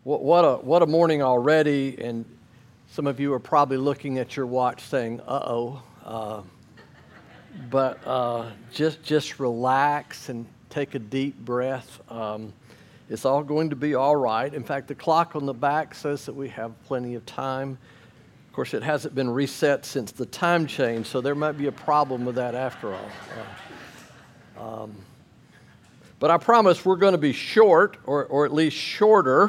What a morning already, and some of you are probably looking at your watch saying, but just relax and take a deep breath. It's all going to be all right. In fact, the clock on the back says that we have plenty of time. Of course, it hasn't been reset since the time change, so there might be a problem with that after all. But I promise we're going to be short, or at least shorter.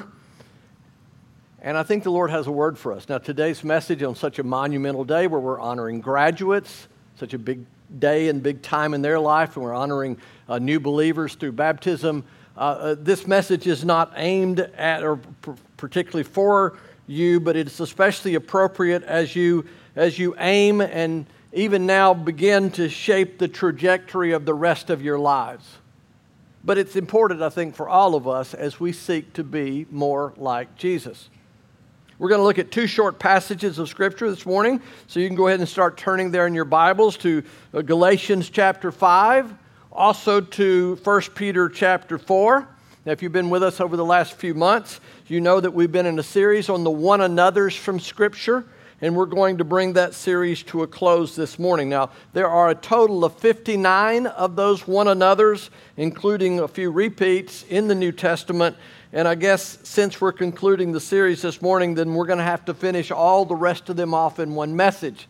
And I think the Lord has a word for us. Now, today's message on such a monumental day where we're honoring graduates, such a big day and big time in their life, and we're honoring new believers through baptism. This message is not aimed at or particularly for you, but it's especially appropriate as you aim and even now begin to shape the trajectory of the rest of your lives. But it's important, I think, for all of us as we seek to be more like Jesus. We're going to look at two short passages of Scripture this morning, so you can go ahead and start turning there in your Bibles to Galatians chapter 5, also to 1 Peter chapter 4. Now, if you've been with us over the last few months, you know that we've been in a series on the one another's from Scripture, and we're going to bring that series to a close this morning. Now, there are a total of 59 of those one another's, including a few repeats in the New Testament. And I guess since we're concluding the series this morning, then we're going to have to finish all the rest of them off in one message.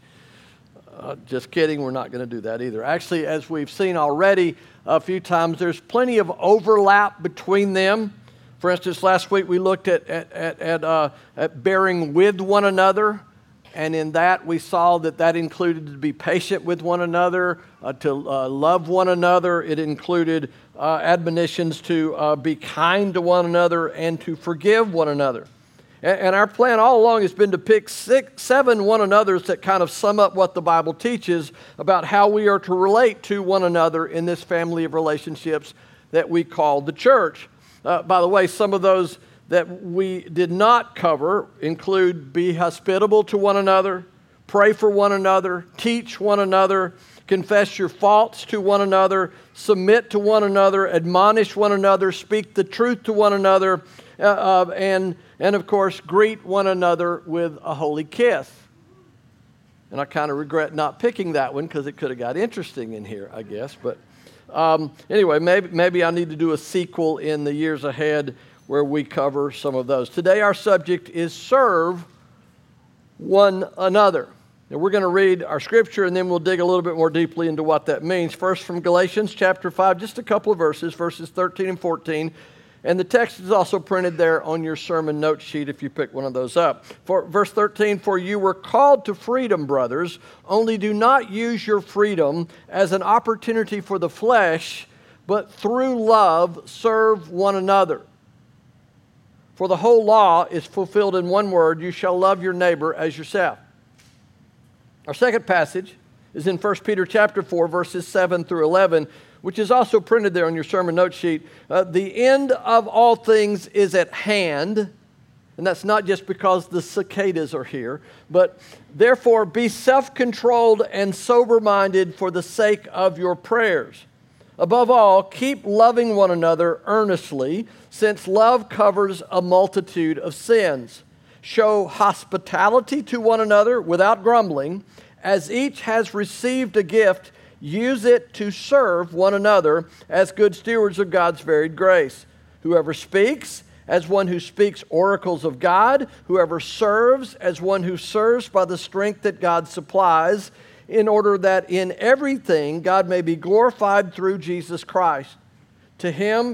Just kidding, we're not going to do that either. Actually, as we've seen already a few times, there's plenty of overlap between them. For instance, last week we looked at bearing with one another. And in that, we saw that included to be patient with one another, to love one another. It included admonitions to be kind to one another and to forgive one another. And our plan all along has been to pick 7 one another's that kind of sum up what the Bible teaches about how we are to relate to one another in this family of relationships that we call the church. By the way, some of those that we did not cover include be hospitable to one another, pray for one another, teach one another, confess your faults to one another, submit to one another, admonish one another, speak the truth to one another, and of course, greet one another with a holy kiss. And I kind of regret not picking that one because it could have got interesting in here, I guess. But anyway, maybe I need to do a sequel in the years ahead where we cover some of those. Today our subject is serve one another. Now we're going to read our scripture and then we'll dig a little bit more deeply into what that means. First from Galatians chapter 5, just a couple of verses 13 and 14. And the text is also printed there on your sermon note sheet if you pick one of those up. For verse 13, for you were called to freedom, brothers, only do not use your freedom as an opportunity for the flesh, but through love serve one another. For the whole law is fulfilled in one word, you shall love your neighbor as yourself. Our second passage is in 1 Peter chapter 4, verses 7 through 11, which is also printed there on your sermon note sheet. The end of all things is at hand, and that's not just because the cicadas are here, but therefore be self-controlled and sober-minded for the sake of your prayers. Above all, keep loving one another earnestly, since love covers a multitude of sins. Show hospitality to one another without grumbling. As each has received a gift, use it to serve one another as good stewards of God's varied grace. Whoever speaks, as one who speaks oracles of God. Whoever serves, as one who serves by the strength that God supplies, in order that in everything God may be glorified through Jesus Christ. To him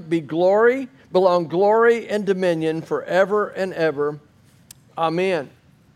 belong glory and dominion forever and ever. Amen.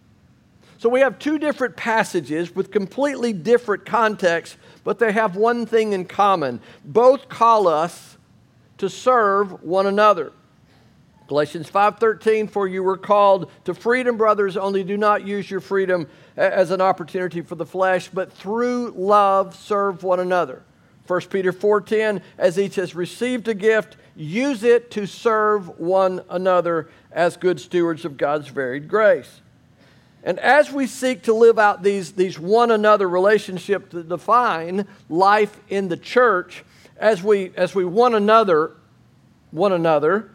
So we have two different passages with completely different contexts, but they have one thing in common. Both call us to serve one another. Galatians 5:13, for you were called to freedom, brothers, only do not use your freedom as an opportunity for the flesh, but through love serve one another. 1 Peter 4:10, as each has received a gift, use it to serve one another as good stewards of God's varied grace. And as we seek to live out these one another relationships that define life in the church, as we one another,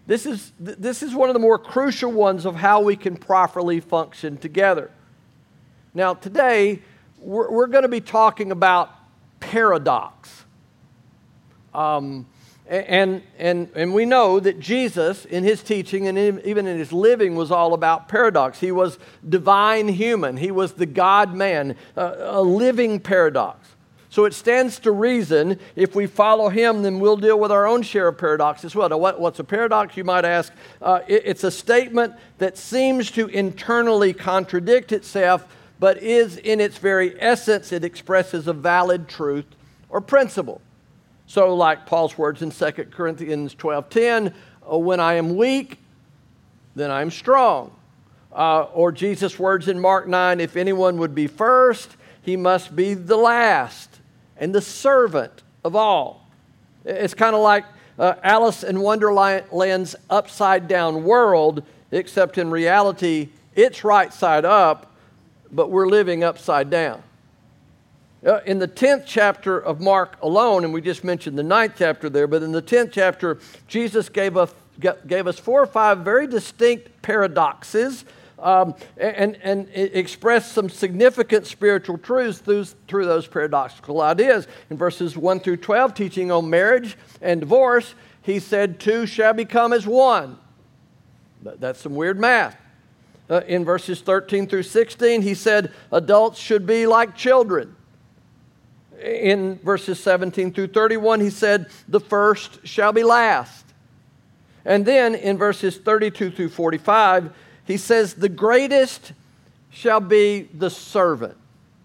This is one of the more crucial ones of how we can properly function together. Now, today, we're going to be talking about paradox. And we know that Jesus, in his teaching and even in his living, was all about paradox. He was divine human. He was the God-man, a living paradox. So it stands to reason, if we follow him, then we'll deal with our own share of paradox as well. Now, what's a paradox, you might ask? It's a statement that seems to internally contradict itself, but is in its very essence, it expresses a valid truth or principle. So like Paul's words in 2 Corinthians 12:10, when I am weak, then I am strong. Or Jesus' words in Mark 9, if anyone would be first, he must be the last and the servant of all. It's kind of like Alice in Wonderland's upside-down world, except in reality, it's right side up, but we're living upside down. In the 10th chapter of Mark alone, and we just mentioned the 9th chapter there, but in the 10th chapter, Jesus gave us 4 or 5 very distinct paradoxes and expressed some significant spiritual truths through those paradoxical ideas. In verses 1 through 12, teaching on marriage and divorce, he said, 2 shall become as one. That's some weird math. In verses 13 through 16, he said, adults should be like children. In verses 17 through 31, he said, the first shall be last. And then in verses 32 through 45, he says, the greatest shall be the servant.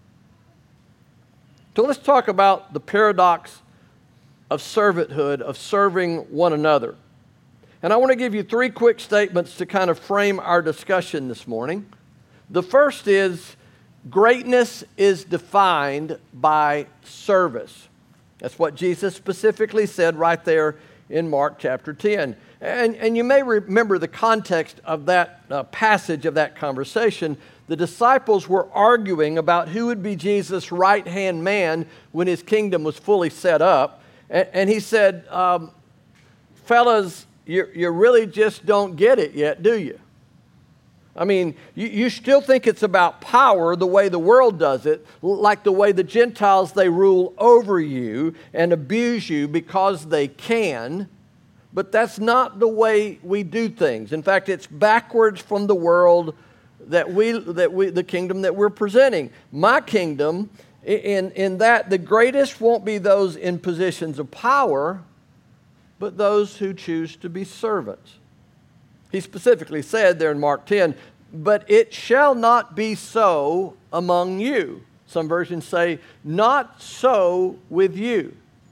So let's talk about the paradox of servanthood, of serving one another. And I want to give you 3 quick statements to kind of frame our discussion this morning. The first is, greatness is defined by service. That's what Jesus specifically said right there in Mark chapter 10. And you may remember the context of that passage of that conversation. The disciples were arguing about who would be Jesus' right-hand man when his kingdom was fully set up. And he said, fellas, you really just don't get it yet, do you? I mean, you still think it's about power the way the world does it, like the way the Gentiles, they rule over you and abuse you because they can. But that's not the way we do things. In fact, it's backwards from the world the kingdom that we're presenting. My kingdom, in that the greatest won't be those in positions of power, but those who choose to be servants. He specifically said there in Mark 10, but it shall not be so among you. Some versions say, not so with you.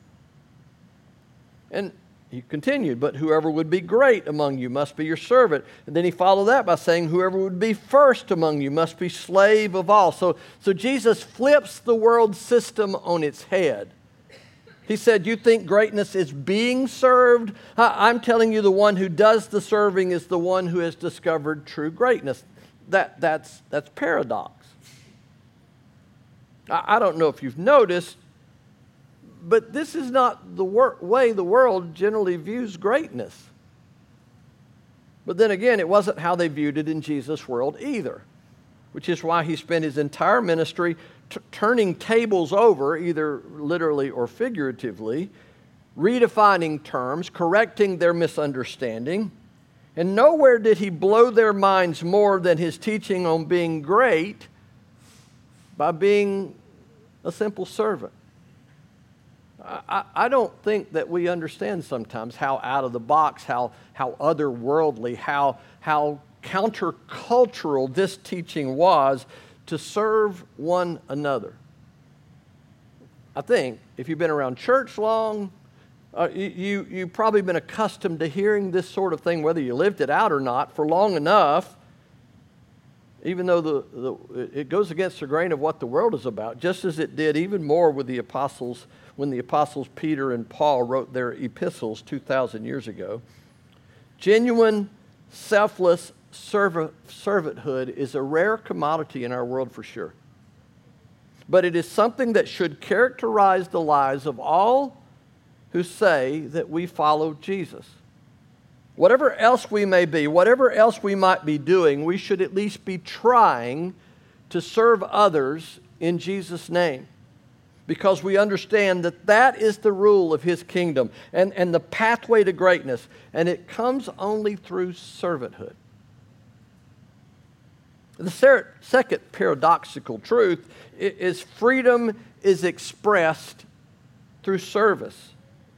And he continued, but whoever would be great among you must be your servant. And then he followed that by saying, whoever would be first among you must be slave of all. So Jesus flips the world system on its head. He said, you think greatness is being served? I'm telling you, the one who does the serving is the one who has discovered true greatness. That's paradox. I don't know if you've noticed, but this is not the way the world generally views greatness. But then again, it wasn't how they viewed it in Jesus' world either, which is why he spent his entire ministry turning tables over, either literally or figuratively, redefining terms, correcting their misunderstanding. And nowhere did he blow their minds more than his teaching on being great by being a simple servant. I don't think that we understand sometimes how out of the box, how otherworldly, how countercultural this teaching was to serve one another. I think if you've been around church long, you've probably been accustomed to hearing this sort of thing, whether you lived it out or not, for long enough, even though it goes against the grain of what the world is about, just as it did even more with the apostles, when the apostles Peter and Paul wrote their epistles 2,000 years ago. Genuine, selfless servanthood is a rare commodity in our world for sure. But it is something that should characterize the lives of all who say that we follow Jesus. Whatever else we may be, whatever else we might be doing, we should at least be trying to serve others in Jesus' name, because we understand that that is the rule of His kingdom and the pathway to greatness, and it comes only through servanthood. The second paradoxical truth is freedom is expressed through service.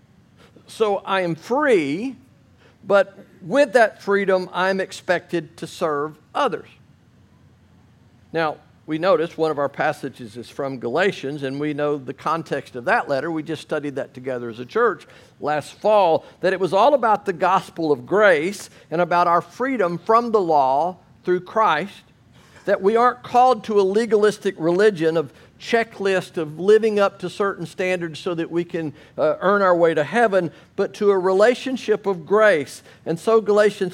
So I am free, but with that freedom, I'm expected to serve others. Now, we notice one of our passages is from Galatians, and we know the context of that letter. We just studied that together as a church last fall, that it was all about the gospel of grace and about our freedom from the law through Christ, that we aren't called to a legalistic religion of checklist of living up to certain standards so that we can earn our way to heaven, but to a relationship of grace. And so Galatians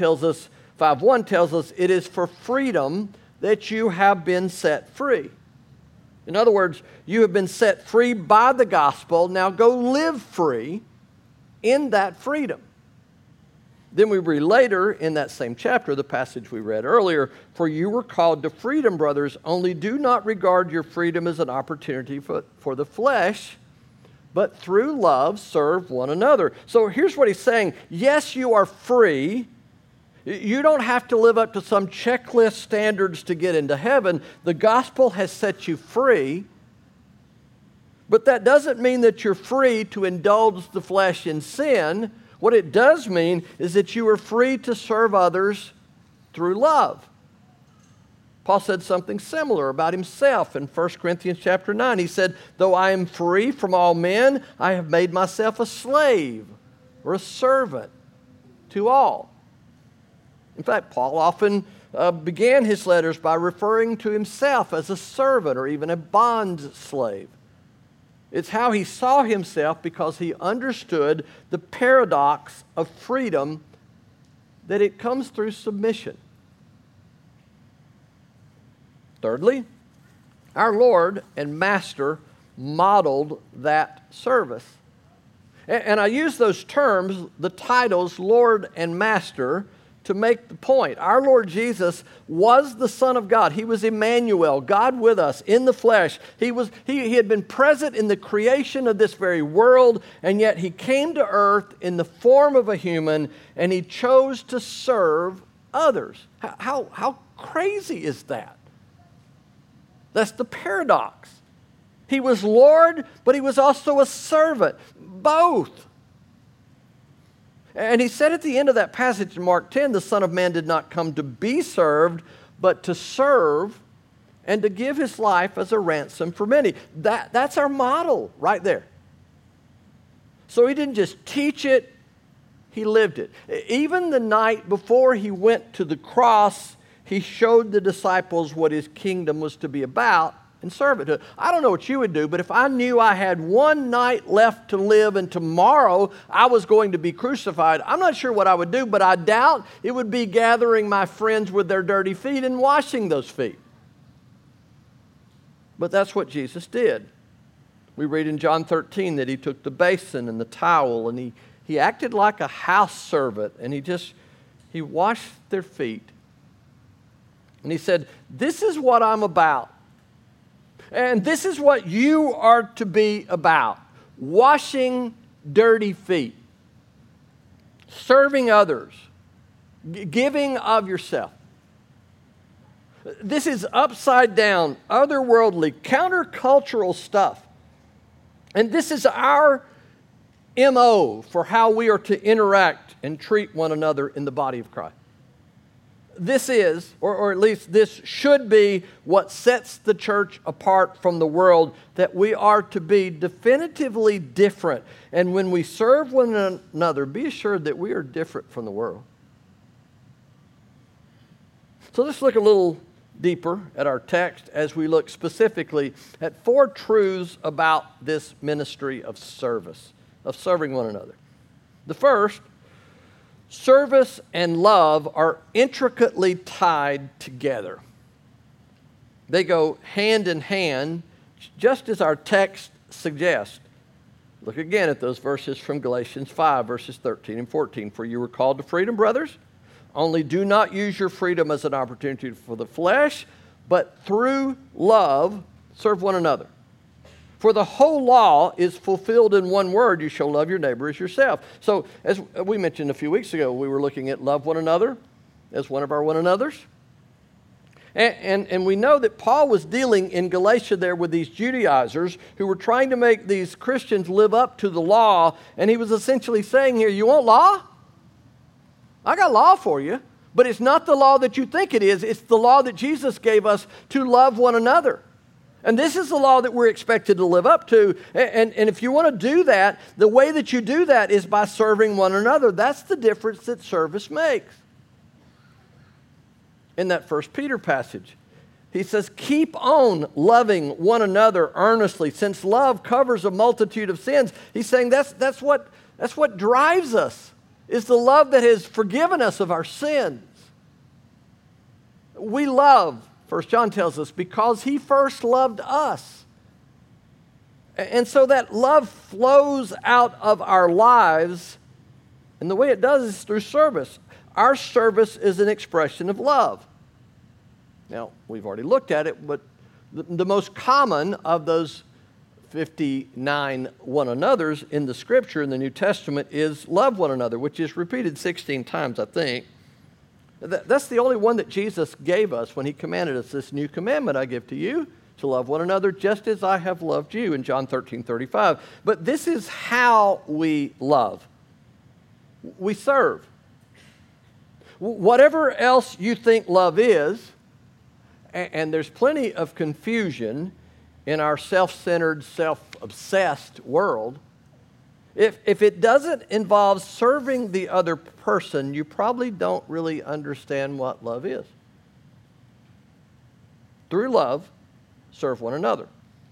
5:1 tells us, it is for freedom that you have been set free. In other words, you have been set free by the gospel. Now go live free in that freedom. Then we read later in that same chapter, the passage we read earlier, for you were called to freedom, brothers, only do not regard your freedom as an opportunity for the flesh, but through love serve one another. So here's what he's saying. Yes, you are free. You don't have to live up to some checklist standards to get into heaven. The gospel has set you free, but that doesn't mean that you're free to indulge the flesh in sin. What it does mean is that you are free to serve others through love. Paul said something similar about himself in 1 Corinthians chapter 9. He said, though I am free from all men, I have made myself a slave or a servant to all. In fact, Paul often began his letters by referring to himself as a servant or even a bond slave. It's how he saw himself because he understood the paradox of freedom, that it comes through submission. Thirdly, our Lord and Master modeled that service. And I use those terms, the titles Lord and Master, to make the point. Our Lord Jesus was the Son of God. He was Emmanuel, God with us in the flesh. He had been present in the creation of this very world, and yet He came to earth in the form of a human, and He chose to serve others. How crazy is that? That's the paradox. He was Lord, but He was also a servant. Both. And He said at the end of that passage in Mark 10, the Son of Man did not come to be served, but to serve and to give His life as a ransom for many. That's our model right there. So He didn't just teach it, He lived it. Even the night before He went to the cross, He showed the disciples what His kingdom was to be about and servanthood. I don't know what you would do, but if I knew I had one night left to live and tomorrow I was going to be crucified, I'm not sure what I would do, but I doubt it would be gathering my friends with their dirty feet and washing those feet. But that's what Jesus did. We read in John 13 that He took the basin and the towel and he acted like a house servant, and He washed their feet. And He said, this is what I'm about. And this is what you are to be about. Washing dirty feet. Serving others. Giving of yourself. This is upside down, otherworldly, countercultural stuff. And this is our MO for how we are to interact and treat one another in the body of Christ. This is, or at least this should be, what sets the church apart from the world, that we are to be definitively different. And when we serve one another, be assured that we are different from the world. So let's look a little deeper at our text as we look specifically at 4 truths about this ministry of service, of serving one another. The first, service and love are intricately tied together. They go hand in hand, just as our text suggests. Look again at those verses from Galatians 5, verses 13 and 14. For you were called to freedom, brothers. Only do not use your freedom as an opportunity for the flesh, but through love serve one another. For the whole law is fulfilled in one word, you shall love your neighbor as yourself. So as we mentioned a few weeks ago, we were looking at love one another as one of our one anothers. And we know that Paul was dealing in Galatia there with these Judaizers who were trying to make these Christians live up to the law. And he was essentially saying here, you want law? I got law for you. But it's not the law that you think it is. It's the law that Jesus gave us to love one another. And this is the law that we're expected to live up to. And if you want to do that, the way that you do that is by serving one another. That's the difference that service makes. In that 1 Peter passage, he says, keep on loving one another earnestly, since love covers a multitude of sins. He's saying that's what drives us, is the love that has forgiven us of our sins. We love, 1 John tells us, because he first loved us. And so that love flows out of our lives, and the way it does is through service. Our service is an expression of love. Now, we've already looked at it, but the most common of those 59 one another's in the Scripture in the New Testament is love one another, which is repeated 16 times, I think. That's the only one that Jesus gave us when he commanded us, this new commandment I give to you, to love one another just as I have loved you, in John 13:35. But this is how we love. We serve. Whatever else you think love is, and there's plenty of confusion in our self-centered, self-obsessed world, if it doesn't involve serving the other person, you probably don't really understand what love is. Through love, serve one another.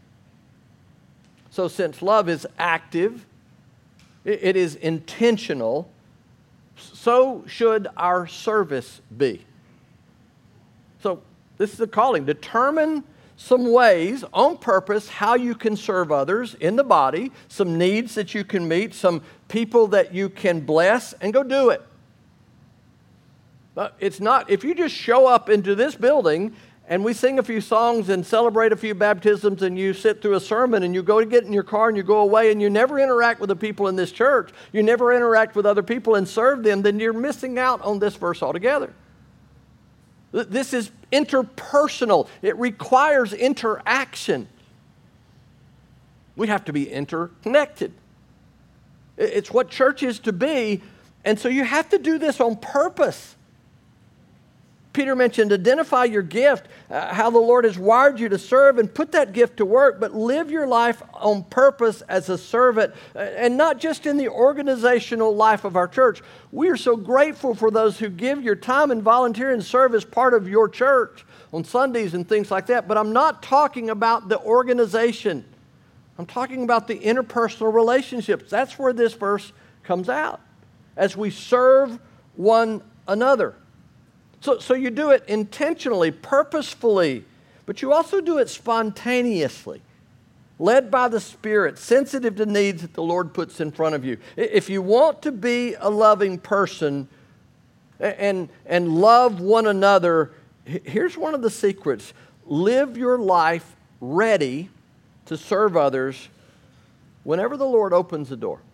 So since love is active, it is intentional, so should our service be. So this is a calling. Determine some ways on purpose how you can serve others in the body, some needs that you can meet, some people that you can bless, and go do it. But it's not, if you just show up into this building and we sing a few songs and celebrate a few baptisms and you sit through a sermon and you go to get in your car and you go away and you never interact with the people in this church, you never interact with other people and serve them, then you're missing out on this verse altogether. This is interpersonal. It requires interaction. We have to be interconnected. It's what church is to be, and so you have to do this on purpose. Peter mentioned identify your gift, how the Lord has wired you to serve, and put that gift to work, but live your life on purpose as a servant, and not just in the organizational life of our church. We are so grateful for those who give your time and volunteer and serve as part of your church on Sundays and things like that, but I'm not talking about the organization. I'm talking about the interpersonal relationships. That's where this verse comes out, as we serve one another. So you do it intentionally, purposefully, but you also do it spontaneously, led by the Spirit, sensitive to needs that the Lord puts in front of you. If you want to be a loving person and love one another, here's one of the secrets. Live your life ready to serve others whenever the Lord opens the door.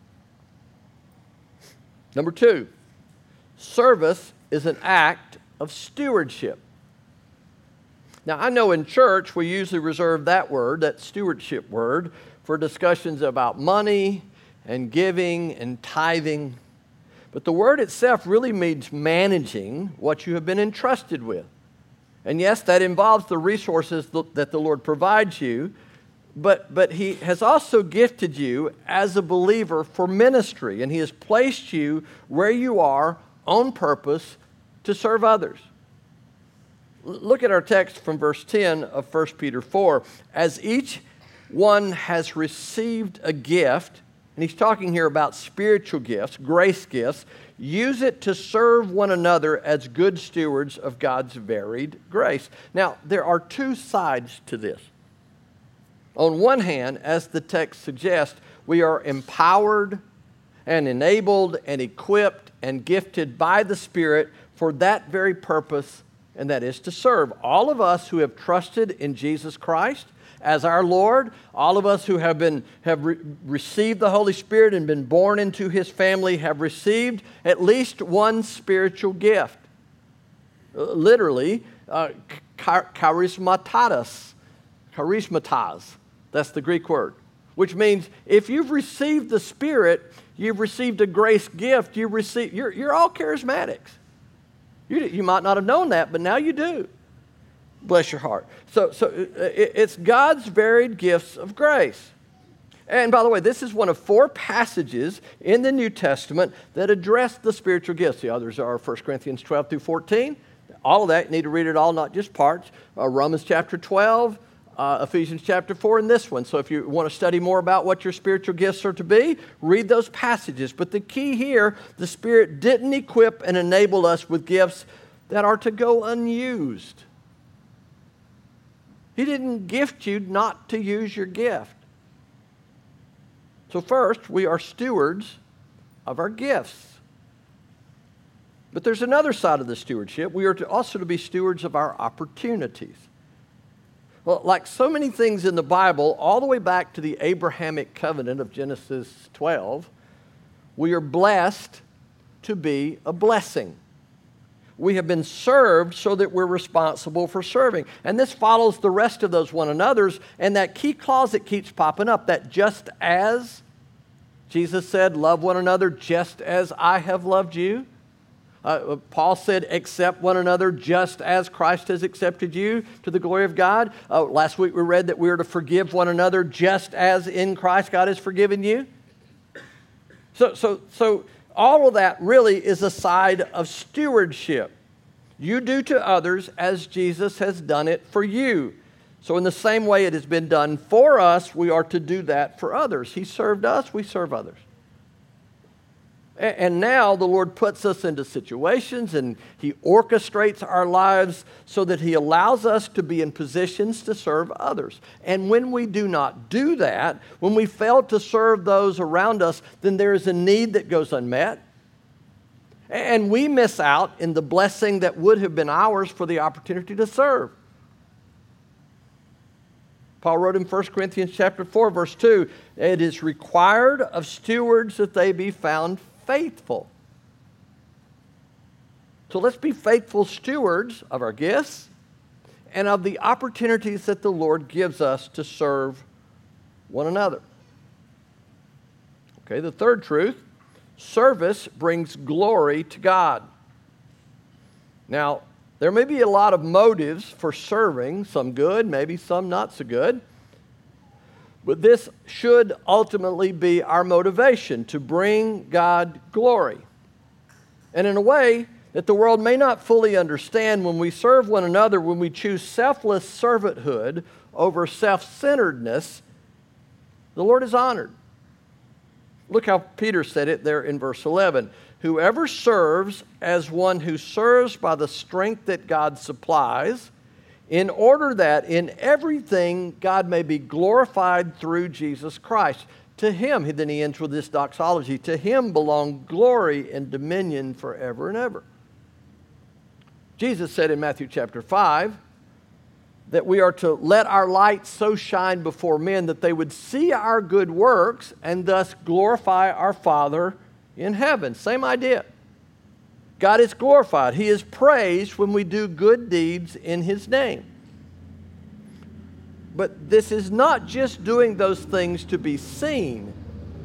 Number 2, service is an act of stewardship. Now, I know in church we usually reserve that word, that stewardship word, for discussions about money and giving and tithing. But the word itself really means managing what you have been entrusted with. And yes, that involves the resources that the Lord provides you, but He has also gifted you as a believer for ministry, and He has placed you where you are on purpose to serve others. Look at our text from verse 10 of 1 Peter 4. As each one has received a gift, and he's talking here about spiritual gifts, grace gifts, use it to serve one another as good stewards of God's varied grace. Now, there are two sides to this. On one hand, as the text suggests, We are empowered and enabled and equipped and gifted by the Spirit for that very purpose, and that is to serve. All of us who have trusted in Jesus Christ as our Lord, all of us who have received the Holy Spirit and been born into His family have received at least one spiritual gift. Literally, charismatas, that's the Greek word, which means if you've received the Spirit, you've received a grace gift, you're all charismatics. You might not have known that, but now you do. Bless your heart. So it's God's varied gifts of grace. And by the way, this is one of 4 passages in the New Testament that address the spiritual gifts. The others are 1 Corinthians 12 through 14. All of that, you need to read it all, not just parts. Romans chapter 12, Ephesians chapter 4, and this one. So if you want to study more about what your spiritual gifts are to be, read those passages. But the key here, the Spirit didn't equip and enable us with gifts that are to go unused. He didn't gift you not to use your gift. So first, we are stewards of our gifts. But there's another side of the stewardship. We are also to be stewards of our opportunities. Well, like so many things in the Bible, all the way back to the Abrahamic covenant of Genesis 12, we are blessed to be a blessing. We have been served so that we're responsible for serving. And this follows the rest of those one another's, and that key clause that keeps popping up, that just as Jesus said, love one another just as I have loved you. Paul said, accept one another just as Christ has accepted you to the glory of God. Last week we read that we are to forgive one another just as in Christ God has forgiven you. So all of that really is a side of stewardship. You do to others as Jesus has done it for you. So in the same way it has been done for us, we are to do that for others. He served us, we serve others. And now the Lord puts us into situations and He orchestrates our lives so that He allows us to be in positions to serve others. And when we do not do that, when we fail to serve those around us, then there is a need that goes unmet. And we miss out in the blessing that would have been ours for the opportunity to serve. Paul wrote in 1 Corinthians chapter 4, verse 2, it is required of stewards that they be found faithful. So let's be faithful stewards of our gifts and of the opportunities that the Lord gives us to serve one another. Okay, the third truth, service brings glory to God. Now, there may be a lot of motives for serving, some good, maybe some not so good. But this should ultimately be our motivation, to bring God glory. And in a way that the world may not fully understand, when we serve one another, when we choose selfless servanthood over self-centeredness, the Lord is honored. Look how Peter said it there in verse 11. Whoever serves as one who serves by the strength that God supplies, in order that in everything God may be glorified through Jesus Christ. To Him, then he ends with this doxology, to Him belong glory and dominion forever and ever. Jesus said in Matthew chapter 5 that we are to let our light so shine before men that they would see our good works and thus glorify our Father in heaven. Same idea. God is glorified. He is praised when we do good deeds in His name. But this is not just doing those things to be seen.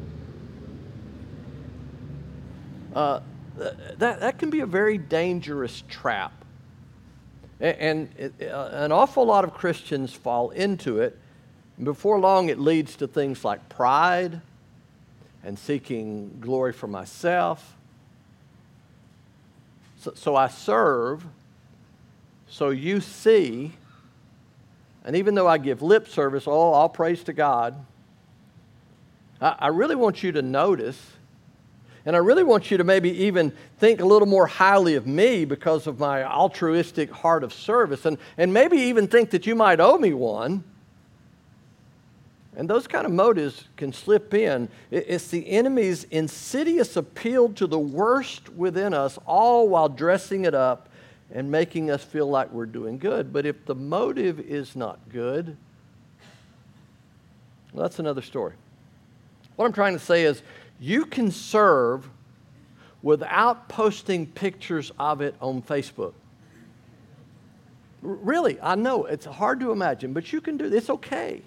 That can be a very dangerous trap. And an awful lot of Christians fall into it. And before long, it leads to things like pride and seeking glory for myself. So I serve, so you see, and even though I give lip service, all praise to God, I really want you to notice, and I really want you to maybe even think a little more highly of me because of my altruistic heart of service, and maybe even think that you might owe me one. And those kind of motives can slip in. It's the enemy's insidious appeal to the worst within us, all while dressing it up and making us feel like we're doing good. But if the motive is not good, well, that's another story. What I'm trying to say is you can serve without posting pictures of it on Facebook. Really, I know it's hard to imagine, but you can do this. It's okay.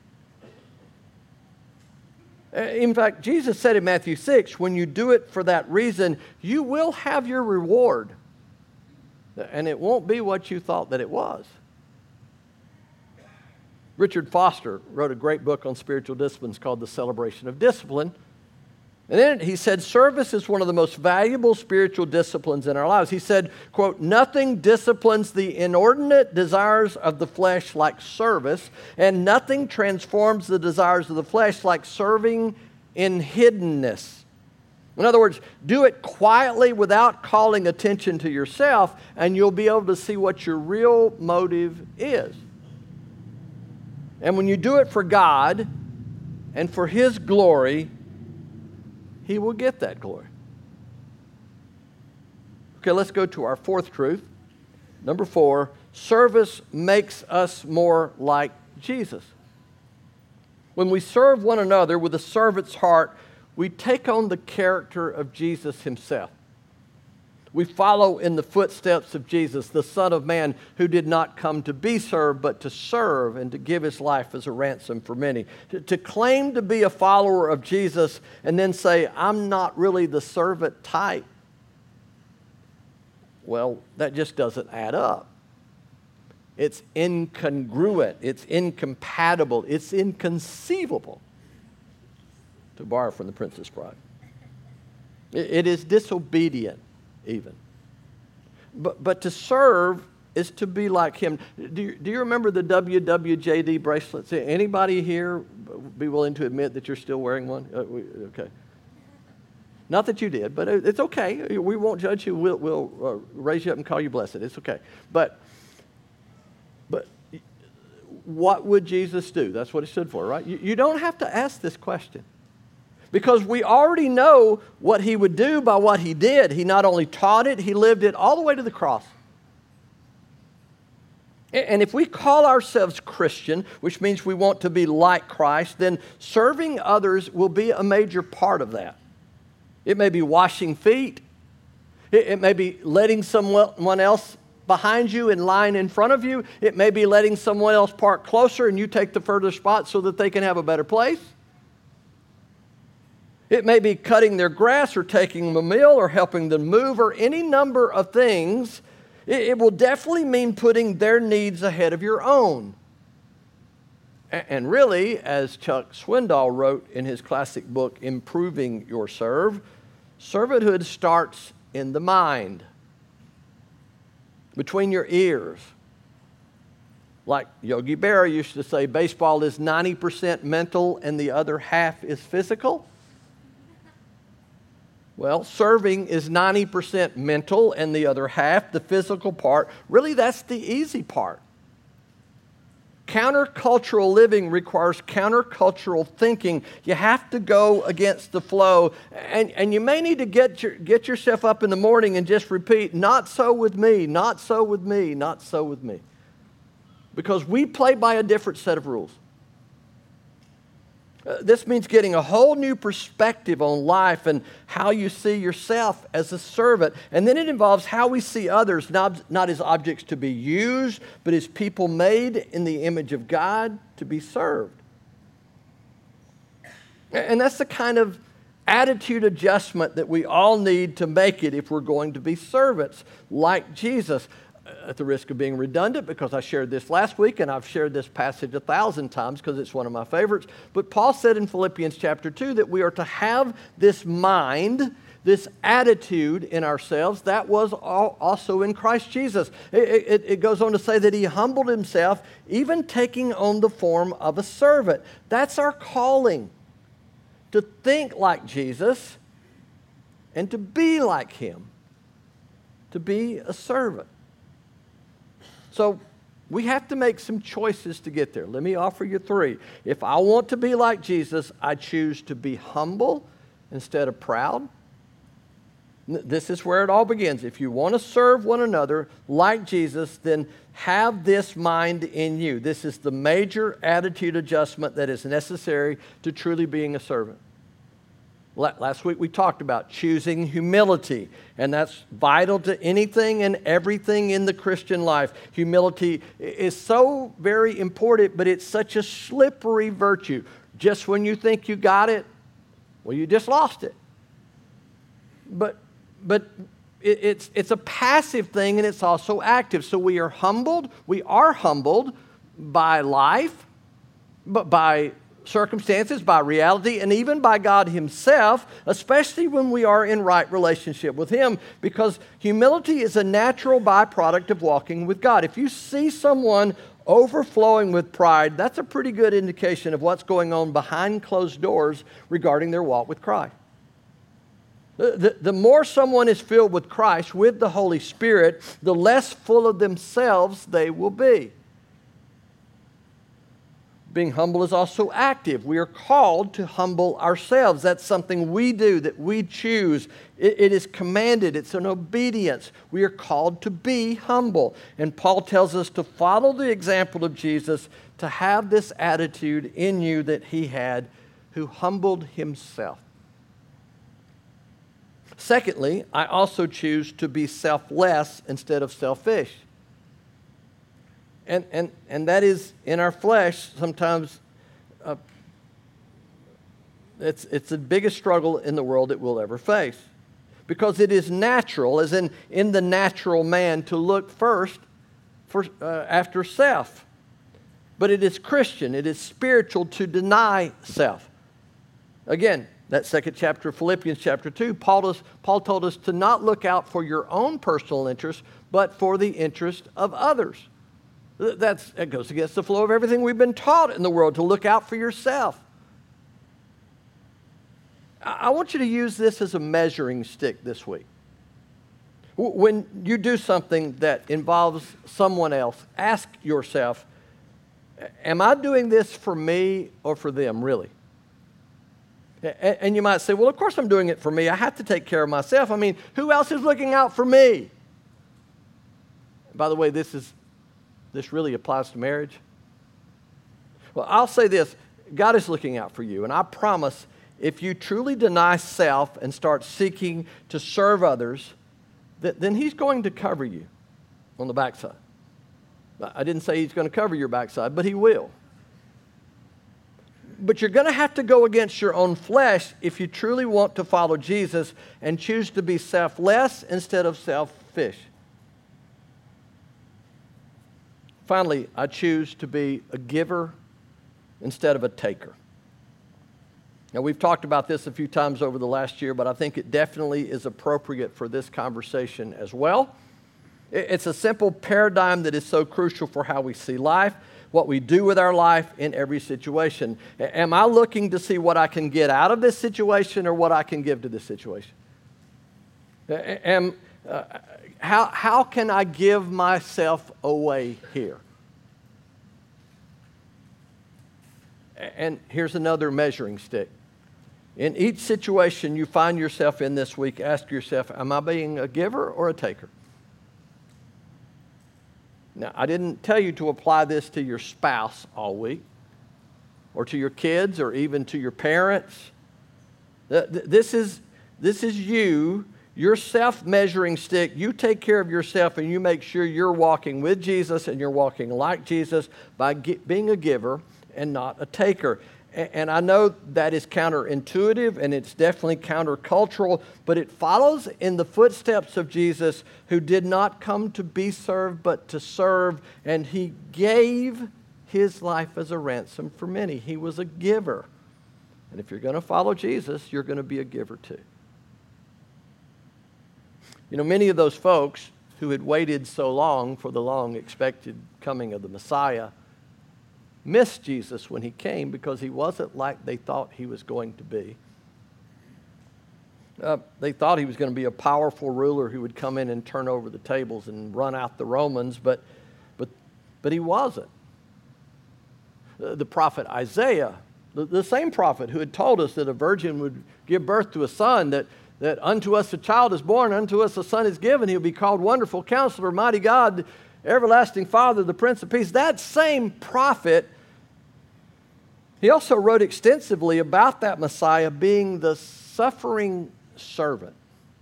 In fact, Jesus said in Matthew 6, when you do it for that reason, you will have your reward. And it won't be what you thought that it was. Richard Foster wrote a great book on spiritual disciplines called The Celebration of Discipline. And in it, he said, service is one of the most valuable spiritual disciplines in our lives. He said, quote, nothing disciplines the inordinate desires of the flesh like service, and nothing transforms the desires of the flesh like serving in hiddenness. In other words, do it quietly without calling attention to yourself, and you'll be able to see what your real motive is. And when you do it for God and for His glory, He will get that glory. Okay, let's go to our fourth truth. Number 4, service makes us more like Jesus. When we serve one another with a servant's heart, we take on the character of Jesus Himself. We follow in the footsteps of Jesus, the Son of Man, who did not come to be served, but to serve and to give His life as a ransom for many. To claim to be a follower of Jesus and then say, I'm not really the servant type, well, that just doesn't add up. It's incongruent. It's incompatible. It's inconceivable, to borrow from The Princess Bride. It is disobedient. Even. But to serve is to be like Him. Do you remember the WWJD bracelets? Anybody here be willing to admit that you're still wearing one? Okay. Not that you did, but it's okay. We won't judge you. We'll raise you up and call you blessed. It's okay. But what would Jesus do? That's what He stood for, right? You don't have to ask this question. Because we already know what He would do by what He did. He not only taught it, He lived it all the way to the cross. And if we call ourselves Christian, which means we want to be like Christ, then serving others will be a major part of that. It may be washing feet. It may be letting someone else behind you in line in front of you. It may be letting someone else park closer and you take the further spot so that they can have a better place. It may be cutting their grass or taking them a meal or helping them move or any number of things. It will definitely mean putting their needs ahead of your own. And really, as Chuck Swindoll wrote in his classic book, Improving Your Servanthood starts in the mind, between your ears. Like Yogi Berra used to say, baseball is 90% mental and the other half is physical. Well, serving is 90% mental and the other half, the physical part. Really, that's the easy part. Countercultural living requires countercultural thinking. You have to go against the flow. And you may need to get yourself up in the morning and just repeat, not so with me, not so with me, not so with me. Because we play by a different set of rules. This means getting a whole new perspective on life and how you see yourself as a servant. And then it involves how we see others, not as objects to be used, but as people made in the image of God to be served. And that's the kind of attitude adjustment that we all need to make it if we're going to be servants like Jesus. At the risk of being redundant, because I shared this last week and I've shared this passage 1,000 times because it's one of my favorites. But Paul said in Philippians chapter 2 that we are to have this mind, this attitude in ourselves that was also in Christ Jesus. It goes on to say that He humbled Himself, even taking on the form of a servant. That's our calling, to think like Jesus and to be like Him, to be a servant. So We have to make some choices to get there. Let me offer you three. If I want to be like Jesus, I choose to be humble instead of proud. This is where it all begins. If you want to serve one another like Jesus, then have this mind in you. This is the major attitude adjustment that is necessary to truly being a servant. Last week we talked about choosing humility, and that's vital to anything and everything in the Christian life. Humility is so very important, but it's such a slippery virtue. Just when you think you got it, well, you just lost it. But it's a passive thing, and it's also active. So we are humbled by life, but by circumstances, by reality, and even by God Himself, especially when we are in right relationship with Him, because humility is a natural byproduct of walking with God. If you see someone overflowing with pride, that's a pretty good indication of what's going on behind closed doors regarding their walk with Christ. The more someone is filled with Christ, with the Holy Spirit, the less full of themselves they will be. Being humble is also active. We are called to humble ourselves. That's something we do, that we choose. It is commanded. It's an obedience. We are called to be humble. And Paul tells us to follow the example of Jesus, to have this attitude in you that He had, who humbled Himself. Secondly, I also choose to be selfless instead of selfish. And that is, in our flesh, sometimes it's the biggest struggle in the world that we'll ever face. Because it is natural, as in the natural man, to look first after self. But it is Christian, it is spiritual to deny self. Again, that second chapter of Philippians chapter 2, Paul told us to not look out for your own personal interest, but for the interest of others. That goes against the flow of everything we've been taught in the world, to look out for yourself. I want you to use this as a measuring stick this week. When you do something that involves someone else, ask yourself, am I doing this for me or for them, really? And you might say, well, of course I'm doing it for me. I have to take care of myself. I mean, who else is looking out for me? By the way, this really applies to marriage. Well, I'll say this. God is looking out for you. And I promise, if you truly deny self and start seeking to serve others, then He's going to cover you on the backside. I didn't say He's going to cover your backside, but He will. But you're going to have to go against your own flesh if you truly want to follow Jesus and choose to be selfless instead of selfish. Finally, I choose to be a giver instead of a taker. Now, we've talked about this a few times over the last year, but I think it definitely is appropriate for this conversation as well. It's a simple paradigm that is so crucial for how we see life, what we do with our life in every situation. Am I looking to see what I can get out of this situation or what I can give to this situation? How can I give myself away here? And here's another measuring stick. In each situation you find yourself in this week, ask yourself, am I being a giver or a taker? Now, I didn't tell you to apply this to your spouse all week, or to your kids, or even to your parents. This is you, your self-measuring stick. You take care of yourself, and you make sure you're walking with Jesus and you're walking like Jesus by being a giver and not a taker. And I know that is counterintuitive, and it's definitely countercultural, but it follows in the footsteps of Jesus, who did not come to be served, but to serve, and He gave His life as a ransom for many. He was a giver. And if you're going to follow Jesus, you're going to be a giver too. You know, many of those folks who had waited so long for the long expected coming of the Messiah missed Jesus when He came, because He wasn't like they thought He was going to be. They thought He was going to be a powerful ruler who would come in and turn over the tables and run out the Romans, but but he wasn't. The prophet Isaiah, the same prophet who had told us that a virgin would give birth to a son, that unto us a child is born, unto us a son is given, he'll be called Wonderful Counselor, Mighty God, Everlasting Father, the Prince of Peace. That same prophet, he also wrote extensively about that Messiah being the suffering servant.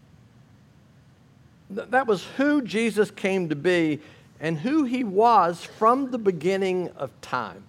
That was who Jesus came to be and who he was from the beginning of time.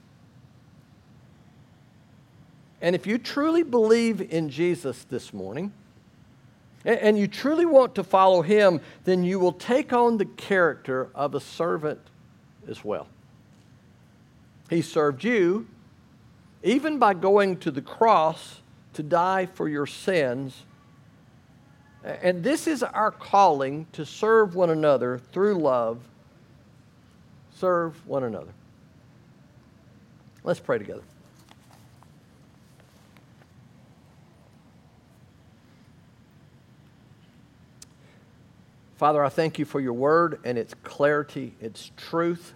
And if you truly believe in Jesus this morning, and you truly want to follow him, then you will take on the character of a servant as well. He served you, even by going to the cross to die for your sins. And this is our calling, to serve one another through love. Serve one another. Let's pray together. Father, I thank you for your word and its clarity, its truth.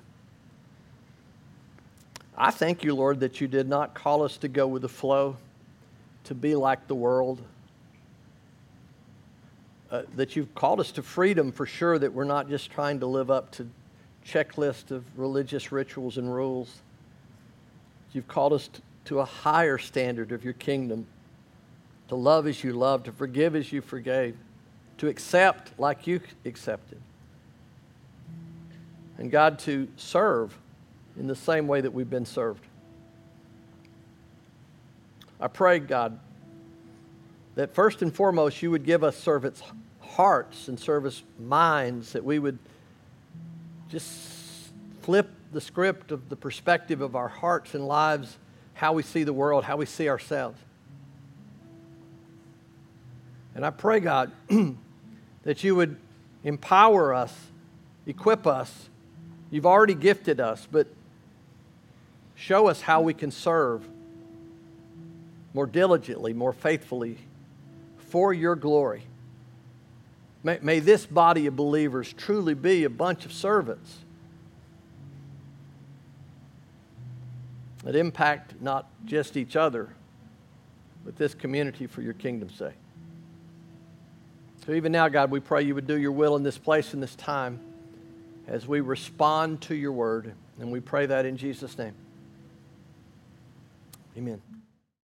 I thank you, Lord, that you did not call us to go with the flow, to be like the world. That you've called us to freedom, for sure, that we're not just trying to live up to checklists of religious rituals and rules. You've called us to a higher standard of your kingdom, to love as you loved, to forgive as you forgave, to accept like you accepted. And God, to serve in the same way that we've been served. I pray, God, that first and foremost you would give us servants' hearts and service minds, that we would just flip the script of the perspective of our hearts and lives, how we see the world, how we see ourselves. And I pray, God, that you would empower us, equip us. You've already gifted us, but show us how we can serve more diligently, more faithfully, for your glory. May this body of believers truly be a bunch of servants that impact not just each other, but this community for your kingdom's sake. So even now, God, we pray you would do your will in this place, in this time, as we respond to your word. And we pray that in Jesus' name. Amen.